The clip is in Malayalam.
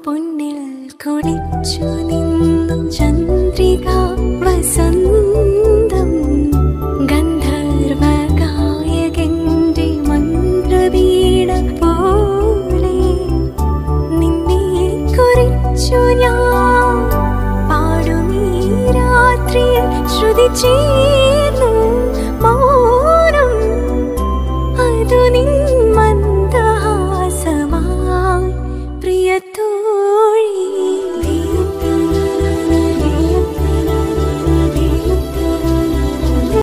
പൊന്നിൽ കുളിച്ചു നിന്നു ചന്ദ്രിക വസന്തം ഗന്ധർവ ഗായകന്റെ മന്ത്രവീണ പോലെ നിന്നെ കുറിച്ചു ഞാൻ പാടുമീ രാത്രിയിൽ ശ്രുതി